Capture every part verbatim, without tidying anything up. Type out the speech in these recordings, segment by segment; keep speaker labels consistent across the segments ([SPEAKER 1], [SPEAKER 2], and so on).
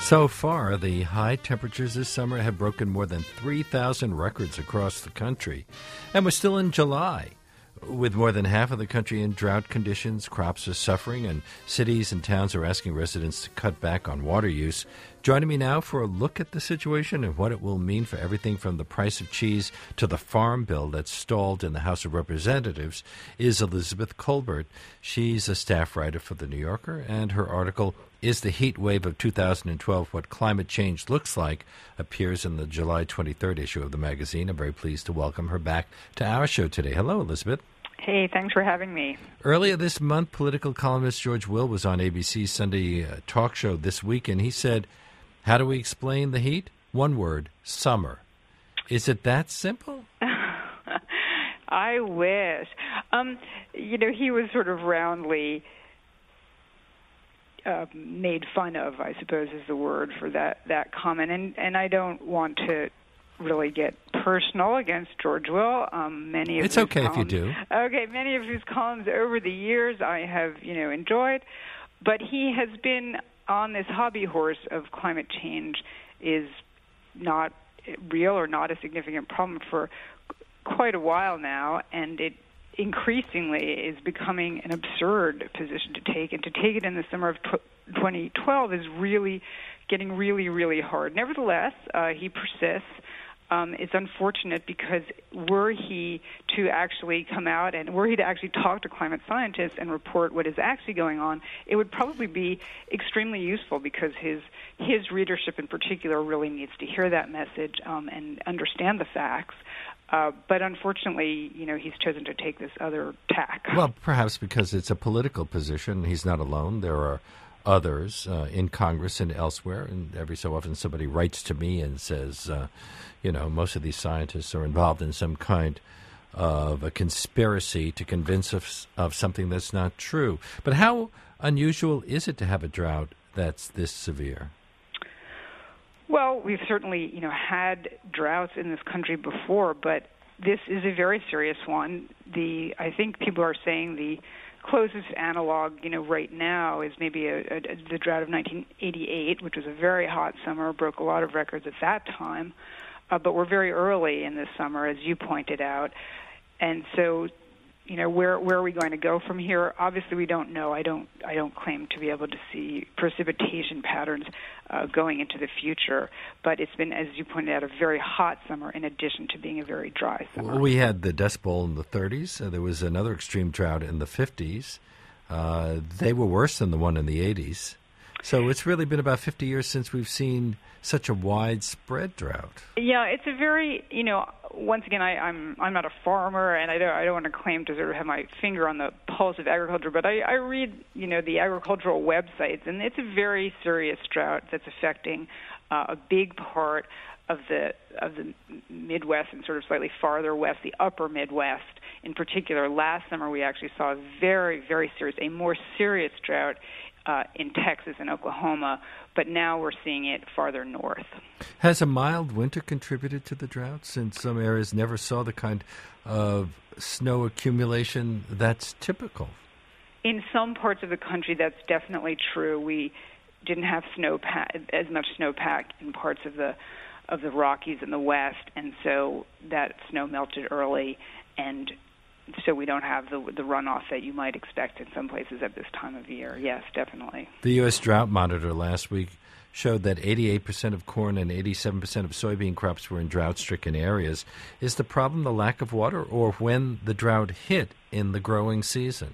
[SPEAKER 1] So far, the high temperatures this summer have broken more than three thousand records across the country. And we're still in July. With more than half of the country in drought conditions, crops are suffering, and cities and towns are asking residents to cut back on water use. Joining me now for a look at the situation and what it will mean for everything from the price of cheese to the farm bill that's stalled in the House of Representatives is Elizabeth Kolbert. She's a staff writer for The New Yorker, and her article, Is the Heat Wave of two thousand twelve What Climate Change Looks Like?, appears in the July twenty-third issue of the magazine. I'm very pleased to welcome her back to our show today. Hello, Elizabeth.
[SPEAKER 2] Hey, thanks for having me.
[SPEAKER 1] Earlier this month, political columnist George Will was on A B C's Sunday uh, talk show This Week, and he said, how do we explain the heat? One word, summer. Is it that simple?
[SPEAKER 2] I wish. Um, you know, he was sort of roundly uh, made fun of, I suppose is the word for that, that comment, and, and I don't want to really get personal against George Will. Um, many of
[SPEAKER 1] it's
[SPEAKER 2] his
[SPEAKER 1] okay
[SPEAKER 2] columns,
[SPEAKER 1] if you do.
[SPEAKER 2] Okay, many of his columns over the years I have, you know, enjoyed, but he has been on this hobby horse of climate change is not real or not a significant problem for quite a while now, and it increasingly is becoming an absurd position to take, and to take it in the summer of twenty twelve is really getting really, really hard. Nevertheless, uh, he persists. Um, it's unfortunate because were he to actually come out and were he to actually talk to climate scientists and report what is actually going on, it would probably be extremely useful because his his readership in particular really needs to hear that message um, and understand the facts. Uh, but unfortunately, you know, he's chosen to take this other tack.
[SPEAKER 1] Well, perhaps because it's a political position. He's not alone. There are others uh, in Congress and elsewhere, and every so often somebody writes to me and says, uh, you know, most of these scientists are involved in some kind of a conspiracy to convince us of something that's not true. But how unusual is it to have a drought that's this severe?
[SPEAKER 2] Well, we've certainly, you know, had droughts in this country before, but this is a very serious one. The I think people are saying the closest analog, you know, right now is maybe a, a, the drought of nineteen eighty-eight, which was a very hot summer, broke a lot of records at that time. Uh, but we're very early in this summer, as you pointed out. And so, you know, where where are we going to go from here? Obviously, we don't know. I don't I don't claim to be able to see precipitation patterns uh, going into the future. But it's been, as you pointed out, a very hot summer in addition to being a very dry summer.
[SPEAKER 1] Well, we had the Dust Bowl in the thirties. Uh, there was another extreme drought in the fifties. Uh, they were worse than the one in the eighties. So it's really been about fifty years since we've seen such a widespread drought.
[SPEAKER 2] Yeah, it's a very, you know, once again, I, I'm I'm not a farmer, and I don't I don't want to claim to sort of have my finger on the pulse of agriculture, but I, I read, you know, the agricultural websites, and it's a very serious drought that's affecting uh, a big part of the of the Midwest and sort of slightly farther west, the upper Midwest in particular. Last summer, we actually saw a very, very serious, a more serious drought Uh, in Texas and Oklahoma, but now we're seeing it farther north.
[SPEAKER 1] Has a mild winter contributed to the drought, since some areas never saw the kind of snow accumulation that's typical?
[SPEAKER 2] In some parts of the country, that's definitely true. We didn't have snowpack, as much snowpack in parts of the of the Rockies in the west, and so that snow melted early, and so we don't have the the runoff that you might expect in some places at this time of year. Yes, definitely.
[SPEAKER 1] The U S Drought Monitor last week showed that eighty-eight percent of corn and eighty-seven percent of soybean crops were in drought-stricken areas. Is the problem the lack of water, or when the drought hit in the growing season?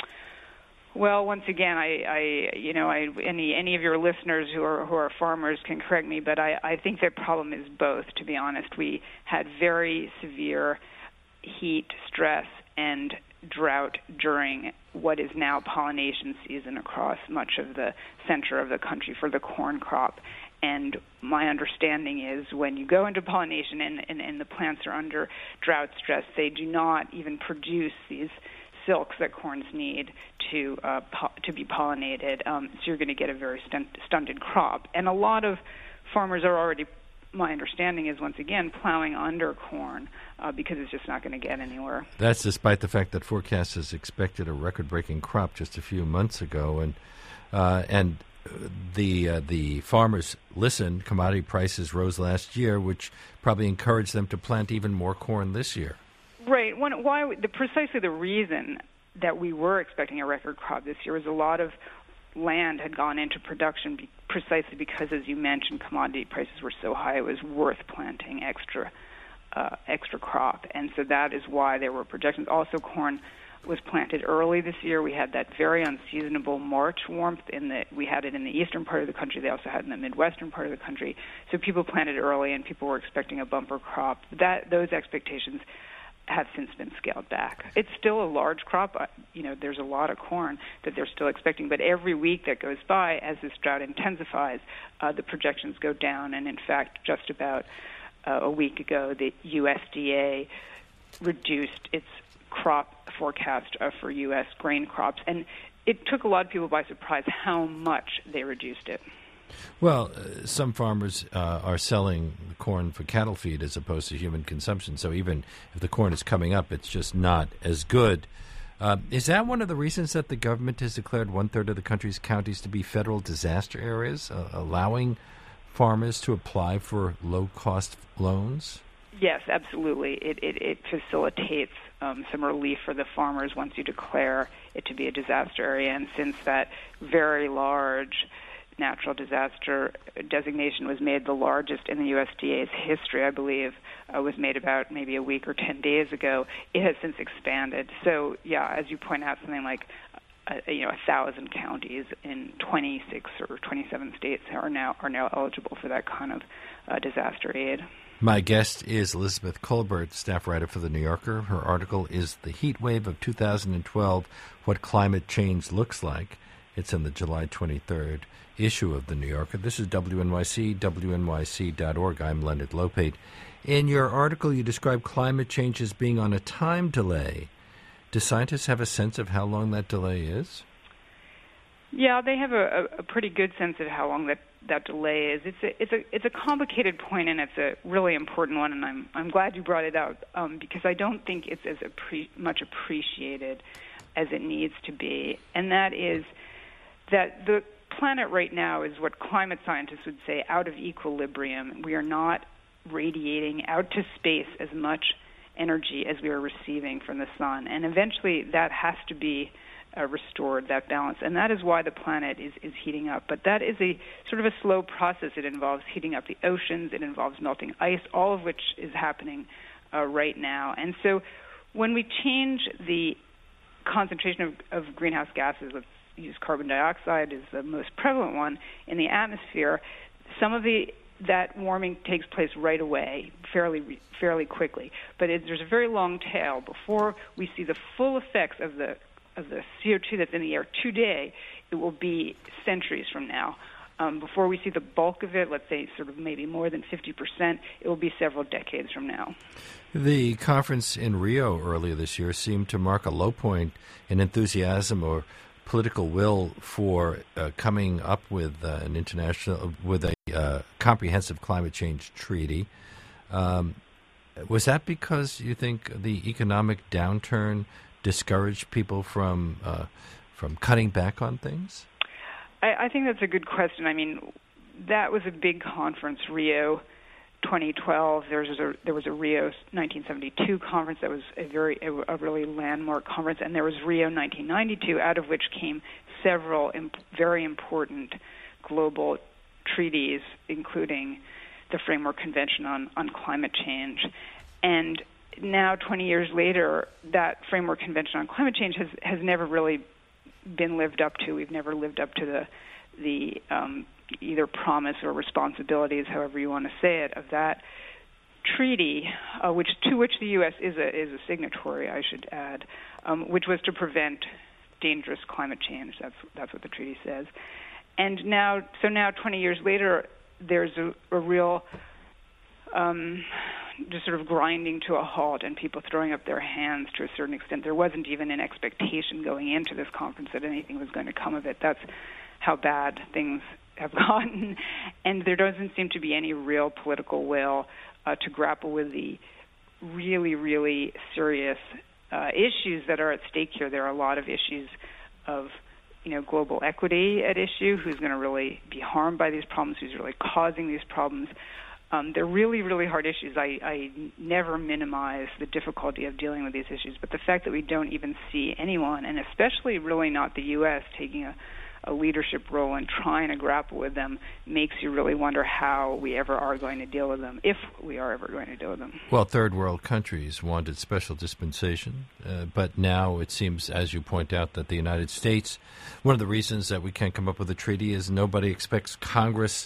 [SPEAKER 2] Well, once again, I, I you know, I, any any of your listeners who are who are farmers can correct me, but I, I think the problem is both. To be honest, we had very severe heat, stress, and drought during what is now pollination season across much of the center of the country for the corn crop. And my understanding is when you go into pollination and, and, and the plants are under drought stress, they do not even produce these silks that corns need to uh, po- to be pollinated. Um, so you're going to get a very stunt- stunted crop. And a lot of farmers are already, my understanding is, once again, plowing under corn uh, because it's just not going to get anywhere.
[SPEAKER 1] That's despite the fact that forecasters expected a record-breaking crop just a few months ago. And uh, and the uh, the farmers listened. Commodity prices rose last year, which probably encouraged them to plant even more corn this year.
[SPEAKER 2] Right. One, why the precisely the reason that we were expecting a record crop this year was a lot of land had gone into production be, precisely because, as you mentioned, commodity prices were so high it was worth planting extra uh, extra crop, and so that is why there were projections. Also, corn was planted early this year. We had that very unseasonable March warmth in the we had it in the eastern part of the country. They also had it in the midwestern part of the country. So people planted early, and people were expecting a bumper crop. That those expectations have since been scaled back. It's still a large crop. Uh, you know, there's a lot of corn that they're still expecting, but every week that goes by, as this drought intensifies, uh, the projections go down. And in fact, just about uh, a week ago, the U S D A reduced its crop forecast uh, for U S grain crops, and it took a lot of people by surprise how much they reduced it.
[SPEAKER 1] Well, uh, some farmers uh, are selling corn for cattle feed as opposed to human consumption. So even if the corn is coming up, it's just not as good. Uh, is that one of the reasons that the government has declared one-third of the country's counties to be federal disaster areas, uh, allowing farmers to apply for low-cost loans?
[SPEAKER 2] Yes, absolutely. It, it, it facilitates um, some relief for the farmers once you declare it to be a disaster area. And since that very large natural disaster designation was made, the largest in the U S D A's history, I believe, uh, was made about maybe a week or ten days ago. It has since expanded. So, yeah, as you point out, something like uh, you know a thousand counties in twenty-six or twenty-seven states are now are now eligible for that kind of uh, disaster aid.
[SPEAKER 1] My guest is Elizabeth Kolbert, staff writer for The New Yorker. Her article is The Heat Wave of two thousand twelve, What Climate Change Looks Like. It's in the July twenty-third issue of The New Yorker. This is W N Y C, W N Y C dot org. I'm Leonard Lopate. In your article, you describe climate change as being on a time delay. Do scientists have a sense of how long that delay is?
[SPEAKER 2] Yeah, they have a, a pretty good sense of how long that, that delay is. It's a it's a it's a complicated point, and it's a really important one. And I'm I'm glad you brought it out um, because I don't think it's as appre- much appreciated as it needs to be. And that is that the planet right now is what climate scientists would say out of equilibrium. We are not radiating out to space as much energy as we are receiving from the sun, and eventually that has to be uh, restored, that balance, and that is why the planet is, is heating up. But that is a sort of a slow process. It involves heating up the oceans, it involves melting ice, all of which is happening uh, right now. And so when we change the concentration of, of greenhouse gases, let's use carbon dioxide is the most prevalent one in the atmosphere, some of the that warming takes place right away, fairly fairly quickly. But it, there's a very long tail before we see the full effects of the of the C O two that's in the air today. It will be centuries from now. Um, before we see the bulk of it, let's say sort of maybe more than fifty percent, it will be several decades from now.
[SPEAKER 1] The conference in Rio earlier this year seemed to mark a low point in enthusiasm or political will for uh, coming up with uh, an international, with a uh, comprehensive climate change treaty. Um, was that because you think the economic downturn discouraged people from uh, from cutting back on things?
[SPEAKER 2] I, I think that's a good question. I mean, that was a big conference, Rio twenty twelve. There was a there was a Rio nineteen seventy-two conference that was a very a, a really landmark conference, and there was Rio nineteen ninety-two, out of which came several imp- very important global treaties, including the Framework Convention on, on Climate Change. And now, twenty years later, that Framework Convention on Climate Change has, has never really been lived up to. We've never lived up to the the um, either promise or responsibilities, however you want to say it, of that treaty, uh, which to which the U S is a is a signatory, I should add, um, which was to prevent dangerous climate change. That's that's what the treaty says. And now, so now, twenty years later, there's a, a real um, just sort of grinding to a halt, and people throwing up their hands to a certain extent. There wasn't even an expectation going into this conference that anything was going to come of it. That's how bad things have gotten, and there doesn't seem to be any real political will uh, to grapple with the really, really serious uh, issues that are at stake here. There are a lot of issues of you know, global equity at issue, who's going to really be harmed by these problems, who's really causing these problems. Um, they're really, really hard issues. I, I never minimize the difficulty of dealing with these issues, but the fact that we don't even see anyone, and especially really not the U S, taking a, a leadership role in trying to grapple with them makes you really wonder how we ever are going to deal with them, if we are ever going to deal with them.
[SPEAKER 1] Well, third world countries wanted special dispensation, uh, but now it seems, as you point out, that the United States, one of the reasons that we can't come up with a treaty is nobody expects Congress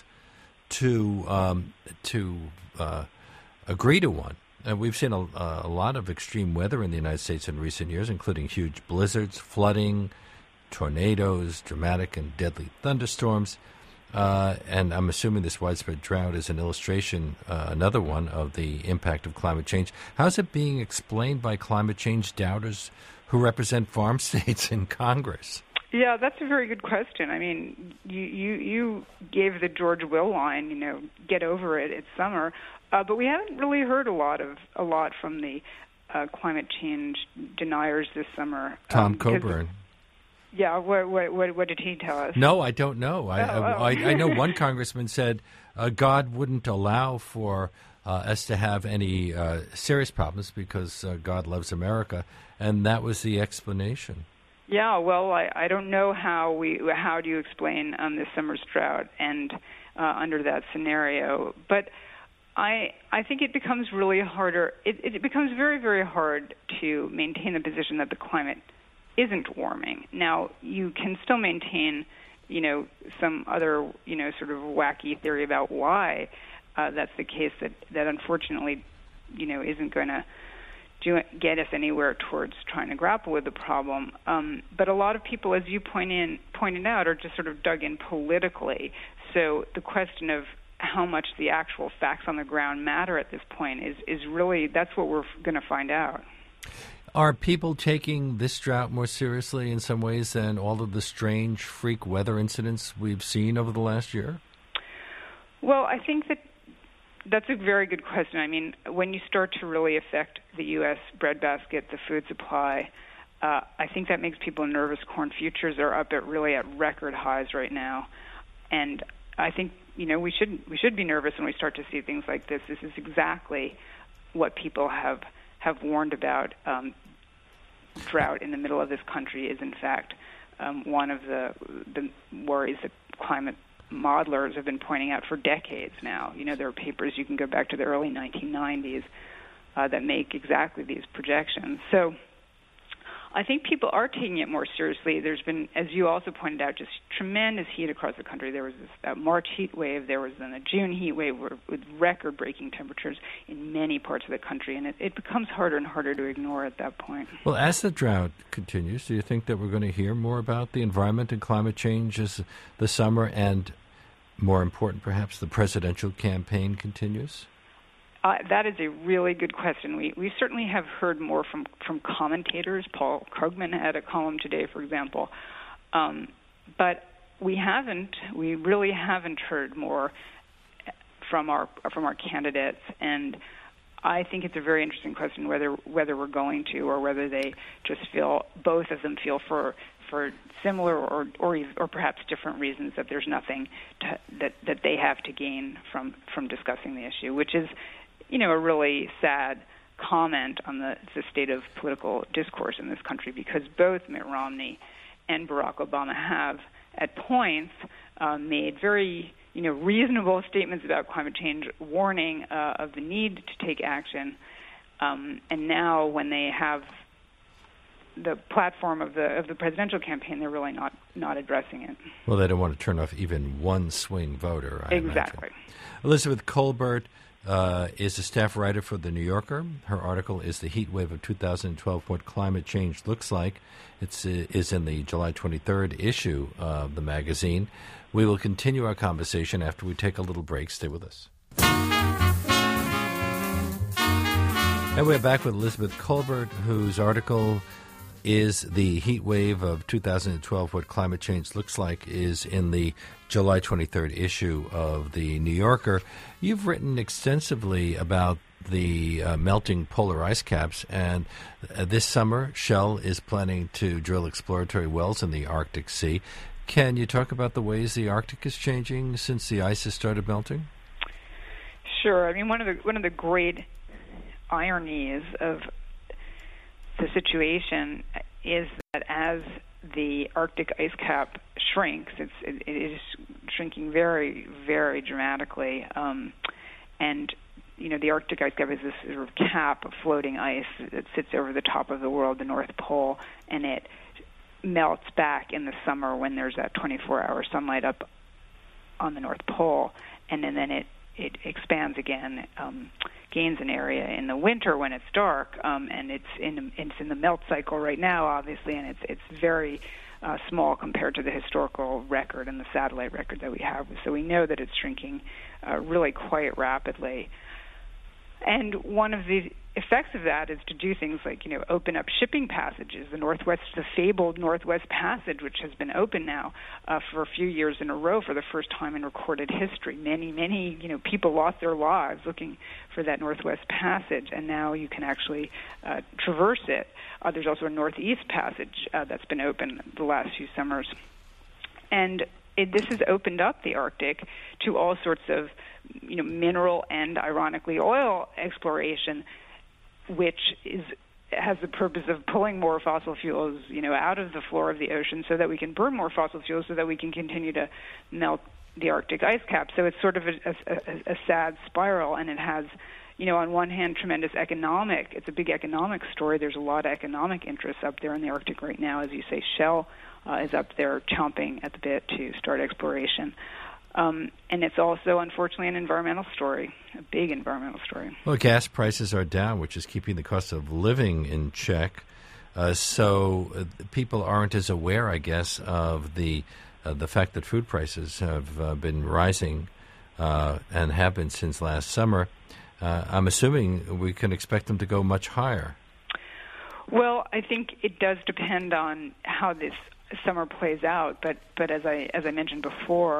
[SPEAKER 1] to um, to uh, agree to one. And we've seen a, a lot of extreme weather in the United States in recent years, including huge blizzards, flooding, tornadoes, dramatic and deadly thunderstorms. Uh, and I'm assuming this widespread drought is an illustration, uh, another one, of the impact of climate change. How's it being explained by climate change doubters who represent farm states in Congress?
[SPEAKER 2] Yeah, that's a very good question. I mean, you, you, you gave the George Will line, you know, get over it, it's summer, uh, but we haven't really heard a lot of a lot from the uh, climate change deniers this summer.
[SPEAKER 1] Tom
[SPEAKER 2] um,
[SPEAKER 1] Coburn.
[SPEAKER 2] Yeah, what, what what what did he tell us?
[SPEAKER 1] No, I don't know. I
[SPEAKER 2] oh, oh.
[SPEAKER 1] I, I know one congressman said uh, God wouldn't allow for uh, us to have any uh, serious problems because uh, God loves America, and that was the explanation.
[SPEAKER 2] Yeah, well, I, I don't know how we how do you explain um, this summer's drought and uh, under that scenario, but I I think it becomes really harder. It, it becomes very very hard to maintain the position that the climate isn't warming. Now you can still maintain, you know, some other you know sort of wacky theory about why uh, that's the case that that unfortunately you know isn't going to do get us anywhere towards trying to grapple with the problem. Um, but a lot of people, as you point in, pointed out, are just sort of dug in politically. So the question of how much the actual facts on the ground matter at this point is, is really, that's what we're going to find out.
[SPEAKER 1] Are people taking this drought more seriously in some ways than all of the strange freak weather incidents we've seen over the last year?
[SPEAKER 2] Well, I think that that's a very good question. I mean, when you start to really affect the U S breadbasket, the food supply, uh, I think that makes people nervous. Corn futures are up at really at record highs right now, and I think you know we should we should be nervous when we start to see things like this. This is exactly what people have have warned about. Um, drought in the middle of this country is, in fact, um, one of the the worries that climate modelers have been pointing out for decades now. You know, there are papers, you can go back to the early nineteen nineties, uh, that make exactly these projections. So I think people are taking it more seriously. There's been, as you also pointed out, just tremendous heat across the country. There was this uh, March heat wave. There was then a June heat wave with record-breaking temperatures in many parts of the country, and it, it becomes harder and harder to ignore at that point.
[SPEAKER 1] Well, as the drought continues, do you think that we're going to hear more about the environment and climate change as the summer and, more important perhaps, the presidential campaign continues?
[SPEAKER 2] Uh, that is a really good question. We we certainly have heard more from, from commentators. Paul Krugman had a column today, for example. Um, but we haven't, we really haven't heard more from our from our candidates. And I think it's a very interesting question whether whether we're going to or whether they just feel, both of them feel for for similar or or, or perhaps different reasons that there's nothing to, that that they have to gain from, from discussing the issue, which is, you know, a really sad comment on the, the state of political discourse in this country, because both Mitt Romney and Barack Obama have, at points, uh, made very, you know, reasonable statements about climate change, warning uh, of the need to take action. Um, and now, when they have the platform of the of the presidential campaign, they're really not, not addressing it.
[SPEAKER 1] Well, they don't want to turn off even one swing voter, I
[SPEAKER 2] Exactly.
[SPEAKER 1] imagine. Elizabeth Kolbert Uh, is a staff writer for The New Yorker. Her article is The Heat Wave of two thousand twelve, What Climate Change Looks Like. It uh, is in the July twenty-third issue of the magazine. We will continue our conversation after we take a little break. Stay with us. And we're back with Elizabeth Kolbert, whose article is The Heat Wave of two thousand twelve, What Climate Change Looks Like, is in the July twenty-third issue of The New Yorker. You've written extensively about the uh, melting polar ice caps. And uh, this summer, Shell is planning to drill exploratory wells in the Arctic Sea. Can you talk about the ways the Arctic is changing since the ice has started melting?
[SPEAKER 2] Sure. I mean, one of the one of the great ironies of the situation is that as the Arctic ice cap shrinks, it's it, it is shrinking very, very dramatically, um, and you know the Arctic ice cap is this sort of cap of floating ice that sits over the top of the world, the North Pole, and it melts back in the summer when there's that twenty-four hour sunlight up on the North Pole, and then, then it, it expands again, um, gains an area in the winter when it's dark, um, and it's in it's in the melt cycle right now, obviously, and it's it's very uh, small compared to the historical record and the satellite record that we have. So we know that it's shrinking uh, really quite rapidly. And one of the effects of that is to do things like, you know, open up shipping passages. The Northwest, the fabled Northwest Passage, which has been open now uh, for a few years in a row for the first time in recorded history. Many, many, you know, people lost their lives looking for that Northwest Passage, and now you can actually uh, traverse it. Uh, there's also a Northeast Passage uh, that's been open the last few summers. And it, this has opened up the Arctic to all sorts of, you know, mineral and, ironically, oil exploration, which is has the purpose of pulling more fossil fuels, you know, out of the floor of the ocean so that we can burn more fossil fuels so that we can continue to melt the Arctic ice cap. So it's sort of a, a, a sad spiral, and it has, you know, on one hand, tremendous economic, it's a big economic story. There's a lot of economic interest up there in the Arctic right now. As you say, Shell uh, is up there chomping at the bit to start exploration. Um, and it's also, unfortunately, an environmental story, a big environmental story.
[SPEAKER 1] Well, gas prices are down, which is keeping the cost of living in check. Uh, so uh, people aren't as aware, I guess, of the uh, the fact that food prices have uh, been rising uh, and have been since last summer. Uh, I'm assuming we can expect them to go much higher.
[SPEAKER 2] Well, I think it does depend on how this summer plays out. But but as I as I mentioned before,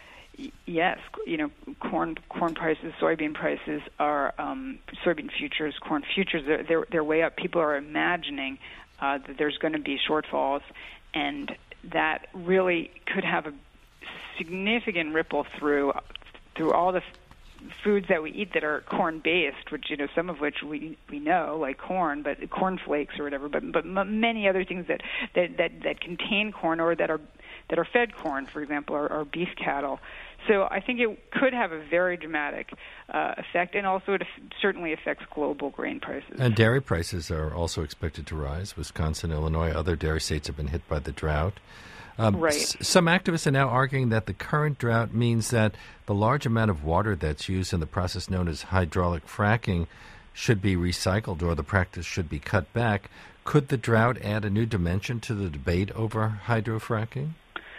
[SPEAKER 2] yes, you know, corn corn prices, soybean prices are um, soybean futures, corn futures. They're, they're they're way up. People are imagining uh, that there's going to be shortfalls, and that really could have a significant ripple through through all the f- foods that we eat that are corn based, which, you know, some of which we we know, like corn, but corn flakes or whatever, but but m- many other things that, that that that contain corn or that are that are fed corn, for example, or, or beef cattle. So I think it could have a very dramatic uh, effect, and also it af- certainly affects global grain prices.
[SPEAKER 1] And dairy prices are also expected to rise. Wisconsin, Illinois, other dairy states have been hit by the drought. Um,
[SPEAKER 2] right.
[SPEAKER 1] S- some activists are now arguing that the current drought means that the large amount of water that's used in the process known as hydraulic fracking should be recycled, or the practice should be cut back. Could the drought add a new dimension to the debate over hydrofracking?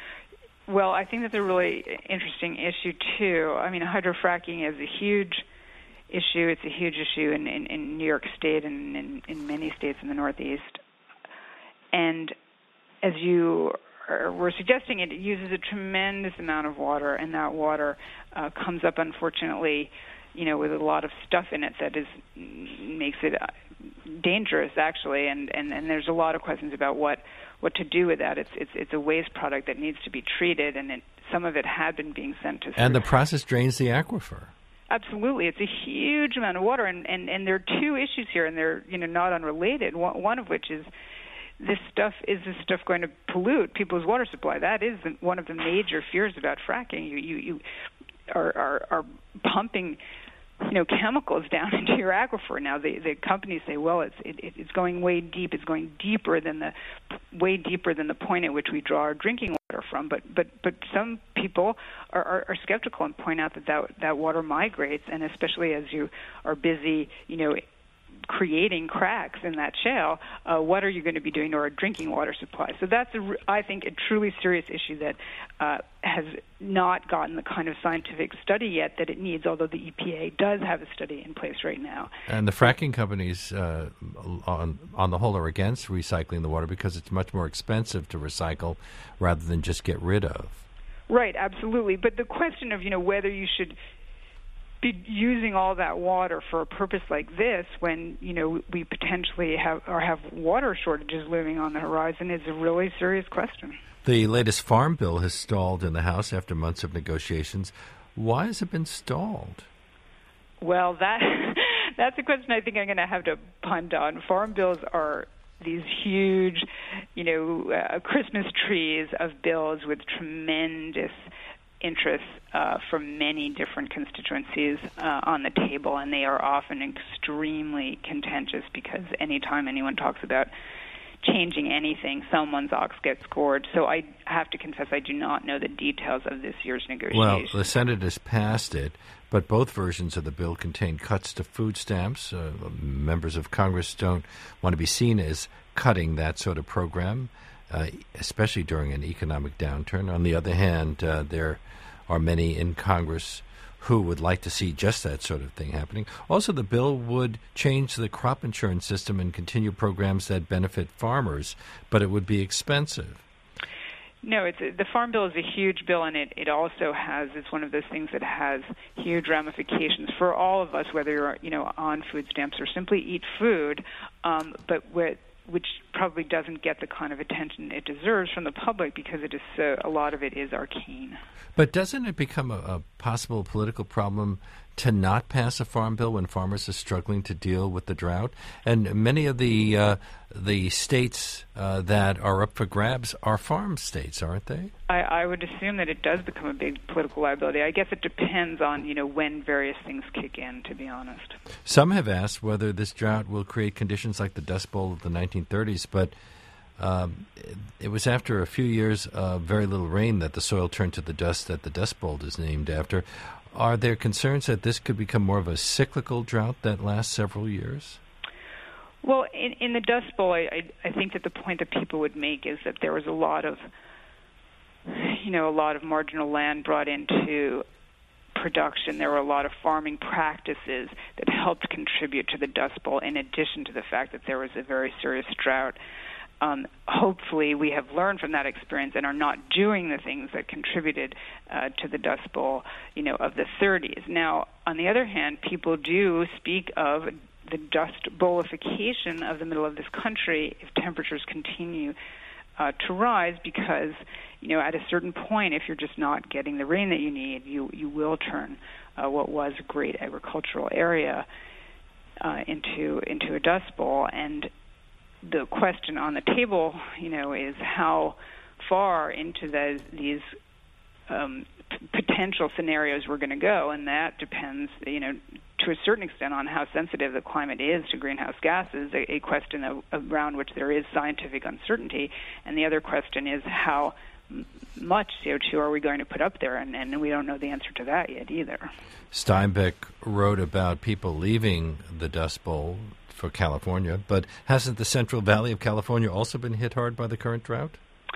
[SPEAKER 2] Well, I think that's a really interesting issue, too. I mean, hydrofracking is a huge issue. It's a huge issue in, in, in New York State and in, in many states in the Northeast. And as you were suggesting, it uses a tremendous amount of water, and that water uh, comes up, unfortunately, you know, with a lot of stuff in it that is makes it dangerous, actually. And, and, and there's a lot of questions about what what to do with that. It's it's it's a waste product that needs to be treated, and it, some of it had been being sent to.
[SPEAKER 1] And the process drains the aquifer.
[SPEAKER 2] Absolutely, it's a huge amount of water, and, and, and there are two issues here, and they're, you know, not unrelated. One, one of which is this stuff is this stuff going to pollute people's water supply? That is the, one of the major fears about fracking. You you, you are, are are pumping, you know, chemicals down into your aquifer. Now the the companies say, well, it's it, it's going way deep. It's going deeper than the way deeper than the point at which we draw our drinking water from. But but but some people are, are, are skeptical and point out that, that that water migrates, and especially as you are busy, you know, creating cracks in that shale, uh, what are you going to be doing to our drinking water supply? So that's, a, I think, a truly serious issue that uh, has not gotten the kind of scientific study yet that it needs, although the E P A does have a study in place right now.
[SPEAKER 1] And the fracking companies, uh, on, on the whole, are against recycling the water because it's much more expensive to recycle rather than just get rid of.
[SPEAKER 2] Right, absolutely. But the question of, you know, whether you should be using all that water for a purpose like this when, you know, we potentially have or have water shortages looming on the horizon is a really serious question.
[SPEAKER 1] The latest farm bill has stalled in the House after months of negotiations. Why has it been stalled?
[SPEAKER 2] Well, that that's a question I think I'm going to have to punt on. Farm bills are these huge, you know, uh, Christmas trees of bills with tremendous interests uh, from many different constituencies uh, on the table, and they are often extremely contentious because anytime anyone talks about changing anything, someone's ox gets scored. So I have to confess I do not know the details of this year's negotiations.
[SPEAKER 1] Well, the Senate has passed it, but both versions of the bill contain cuts to food stamps. Uh, members of Congress don't want to be seen as cutting that sort of program, uh, especially during an economic downturn. On the other hand, uh, there are many in Congress who would like to see just that sort of thing happening. Also, the bill would change the crop insurance system and continue programs that benefit farmers, but it would be expensive.
[SPEAKER 2] No, it's the Farm Bill is a huge bill, and it, it also has, it's one of those things that has huge ramifications for all of us, whether you're, you know, on food stamps or simply eat food, um, but with which probably doesn't get the kind of attention it deserves from the public because it is so, a lot of it is arcane.
[SPEAKER 1] But doesn't it become a, a possible political problem to not pass a farm bill when farmers are struggling to deal with the drought? And many of the uh, the states uh, that are up for grabs are farm states, aren't they?
[SPEAKER 2] I, I would assume that it does become a big political liability. I guess it depends on, you know, when various things kick in, to be honest.
[SPEAKER 1] Some have asked whether this drought will create conditions like the Dust Bowl of the nineteen thirties, but um, it, it was after a few years of very little rain that the soil turned to the dust that the Dust Bowl is named after. Are there concerns that this could become more of a cyclical drought that lasts several years?
[SPEAKER 2] Well, in, in the Dust Bowl, I, I, I think that the point that people would make is that there was a lot of, you know, a lot of marginal land brought into production. There were a lot of farming practices that helped contribute to the Dust Bowl, in addition to the fact that there was a very serious drought. Um, hopefully we have learned from that experience and are not doing the things that contributed uh, to the Dust Bowl, you know, of the thirties. Now, on the other hand, people do speak of the Dust Bowlification of the middle of this country if temperatures continue uh, to rise because, you know, at a certain point, if you're just not getting the rain that you need, you, you will turn uh, what was a great agricultural area uh, into into a Dust Bowl. And the question on the table, you know, is how far into those, these um, p- potential scenarios we're going to go, and that depends, you know, to a certain extent on how sensitive the climate is to greenhouse gases, a, a question of, around which there is scientific uncertainty, and the other question is how m- much C O two are we going to put up there, and, and we don't know the answer to that yet either.
[SPEAKER 1] Steinbeck wrote about people leaving the Dust Bowl for California, but hasn't the Central Valley of California also been hit hard by the current drought?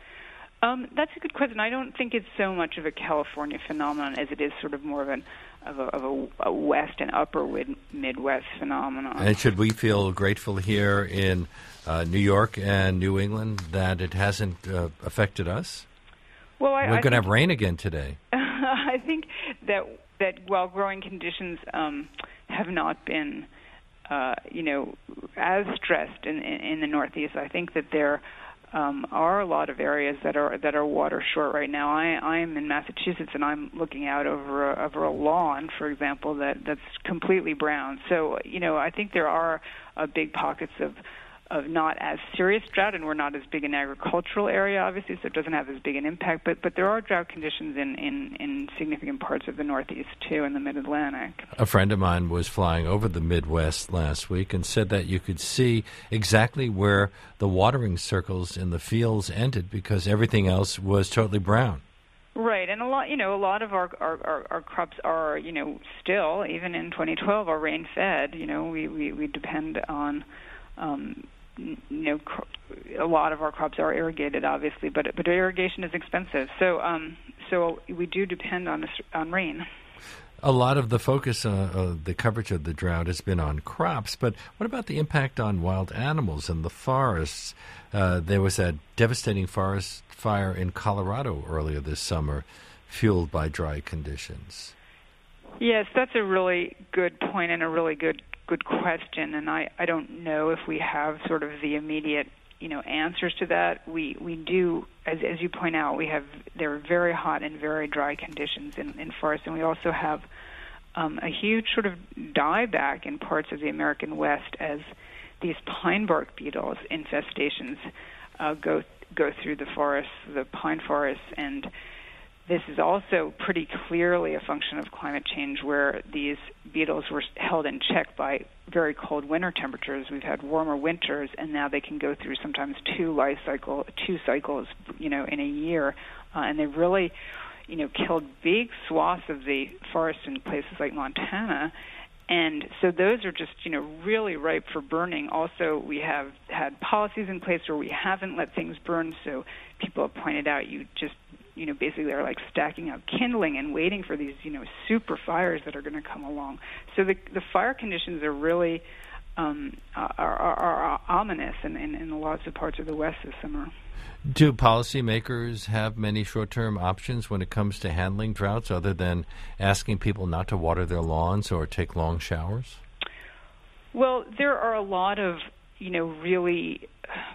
[SPEAKER 2] Um, that's a good question. I don't think it's so much of a California phenomenon as it is sort of more of an of a, of a, a West and Upper Midwest phenomenon.
[SPEAKER 1] And should we feel grateful here in uh, New York and New England that it hasn't uh, affected us?
[SPEAKER 2] Well, I,
[SPEAKER 1] we're going to have
[SPEAKER 2] think,
[SPEAKER 1] rain again today.
[SPEAKER 2] I think that that while growing conditions um, have not been Uh, you know, as stressed in, in, in the Northeast, I think that there um, are a lot of areas that are that are water short right now. I, I'm in Massachusetts, and I'm looking out over a, over a lawn, for example, that, that's completely brown. So, you know, I think there are uh, big pockets of of not as serious drought, and we're not as big an agricultural area, obviously, so it doesn't have as big an impact. But but there are drought conditions in, in, in significant parts of the Northeast, too, in the Mid-Atlantic.
[SPEAKER 1] A friend of mine was flying over the Midwest last week and said that you could see exactly where the watering circles in the fields ended because everything else was totally brown.
[SPEAKER 2] Right, and a lot, you know, a lot of our, our, our, our crops are, you know, still, even in twenty twelve, are rain-fed. You know, we, we, we depend on... Um, you know, a lot of our crops are irrigated, obviously, but but irrigation is expensive. So um, so we do depend on on rain.
[SPEAKER 1] A lot of the focus uh, of the coverage of the drought has been on crops, but what about the impact on wild animals and the forests? Uh, there was a devastating forest fire in Colorado earlier this summer, fueled by dry conditions.
[SPEAKER 2] Yes, that's a really good point and a really good good question, and I, I don't know if we have sort of the immediate, you know, answers to that. We we do, as as you point out, we have there are very hot and very dry conditions in, in forests, and we also have um, a huge sort of dieback in parts of the American West as these pine bark beetles infestations uh, go go through the forests, the pine forests, and this is also pretty clearly a function of climate change, where these beetles were held in check by very cold winter temperatures. We've had warmer winters, and now they can go through sometimes two life cycle, two cycles, you know, in a year, uh, and they really, you know, killed big swaths of the forest in places like Montana. And so those are just, you know, really ripe for burning. Also, we have had policies in place where we haven't let things burn. So people have pointed out you just, you know, basically are like stacking up kindling and waiting for these, you know, super fires that are going to come along. So the the fire conditions are really um, are, are, are ominous in, in, in lots of parts of the West this summer.
[SPEAKER 1] Do policymakers have many short-term options when it comes to handling droughts other than asking people not to water their lawns or take long showers?
[SPEAKER 2] Well, there are a lot of, you know, really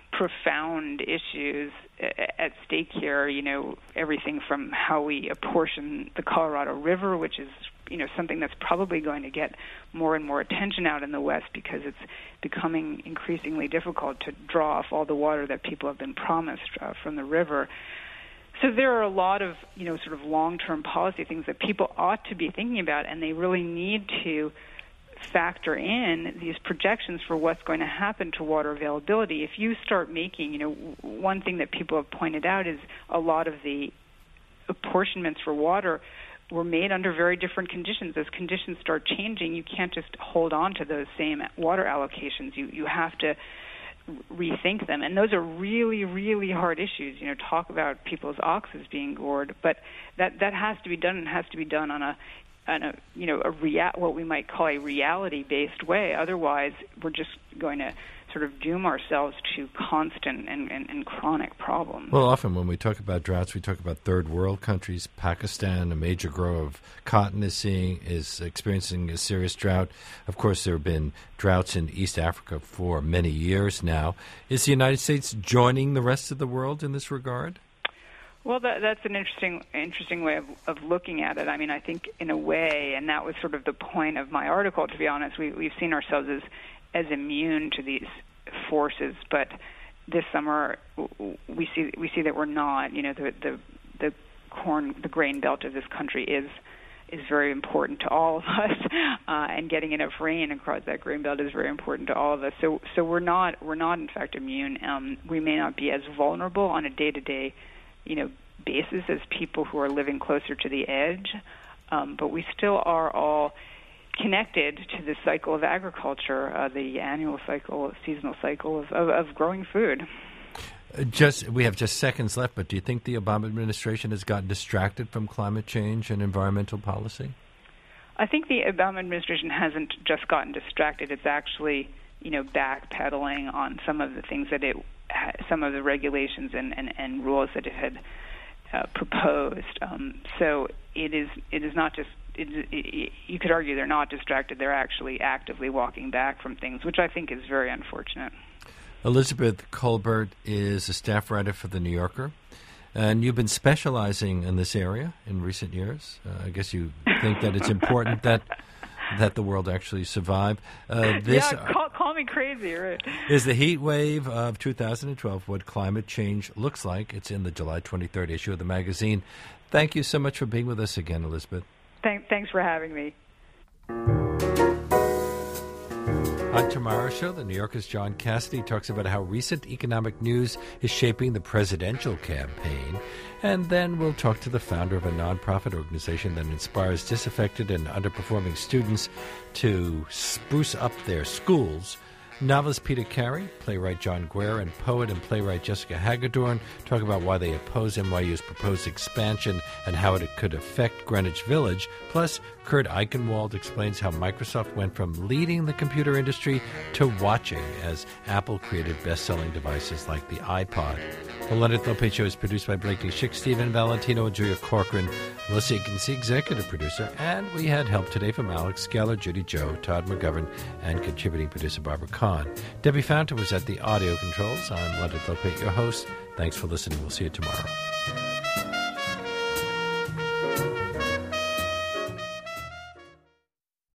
[SPEAKER 2] profound issues at stake here. You know, everything from how we apportion the Colorado River, which is, you know, something that's probably going to get more and more attention out in the West because it's becoming increasingly difficult to draw off all the water that people have been promised uh, from the river. So there are a lot of, you know, sort of long-term policy things that people ought to be thinking about, and they really need to factor in these projections for what's going to happen to water availability. If you start making, you know, one thing that people have pointed out is a lot of the apportionments for water were made under very different conditions. As conditions start changing, you can't just hold on to those same water allocations. You you have to rethink them, and those are really, really hard issues. You know, talk about people's oxes being gored, but that that has to be done, and has to be done on a on a you know a rea- what we might call a reality-based way. Otherwise, we're just going to sort of doom ourselves to constant and, and, and chronic problems.
[SPEAKER 1] Well, often when we talk about droughts, we talk about third world countries. Pakistan, a major grower of cotton, is seeing is experiencing a serious drought. Of course, there have been droughts in East Africa for many years now. Is the United States joining the rest of the world in this regard?
[SPEAKER 2] Well, that, that's an interesting interesting way of, of looking at it. I mean, I think in a way, and that was sort of the point of my article, to be honest, we, we've seen ourselves as as immune to these forces, but this summer we see we see that we're not. You know, the the, the corn, the grain belt of this country is is very important to all of us, uh, and getting enough rain across that grain belt is very important to all of us. So so we're not we're not in fact immune. Um, we may not be as vulnerable on a day-to-day, you know, basis as people who are living closer to the edge, um, but we still are all connected to the cycle of agriculture, uh, the annual cycle, seasonal cycle of, of, of growing food.
[SPEAKER 1] Just we have just seconds left, but do you think the Obama administration has gotten distracted from climate change and environmental policy?
[SPEAKER 2] I think the Obama administration hasn't just gotten distracted. It's actually, you know, backpedaling on some of the things that it, some of the regulations and, and, and rules that it had uh, proposed. Um, so it is it is not just. It, it, you could argue they're not distracted. They're actually actively walking back from things, which I think is very unfortunate.
[SPEAKER 1] Elizabeth Kolbert is a staff writer for The New Yorker, and you've been specializing in this area in recent years. Uh, I guess you think that it's important that that the world actually survive. Uh, this,
[SPEAKER 2] yeah, call, call me crazy, right?
[SPEAKER 1] Is the heat wave of two thousand twelve what climate change looks like? It's in the July twenty-third issue of the magazine. Thank you so much for being with us again, Elizabeth.
[SPEAKER 2] Thanks for having me.
[SPEAKER 1] On tomorrow's show, the New Yorker's John Cassidy talks about how recent economic news is shaping the presidential campaign. And then we'll talk to the founder of a nonprofit organization that inspires disaffected and underperforming students to spruce up their schools Novelist Peter Carey, playwright John Guare, and poet and playwright Jessica Hagedorn talk about why they oppose N Y U's proposed expansion and how it could affect Greenwich Village. Plus, Kurt Eichenwald explains how Microsoft went from leading the computer industry to watching as Apple created best-selling devices like the iPod. The Leonard Lopate Show is produced by Blakely Schick, Stephen Valentino, and Julia Corcoran. Melissa Higgins, executive producer, and we had help today from Alex Geller, Judy Joe, Todd McGovern, and contributing producer Barbara Kahn. Debbie Fountain was at the audio controls. I'm Leonard Lopate, your host. Thanks for listening. We'll see you tomorrow.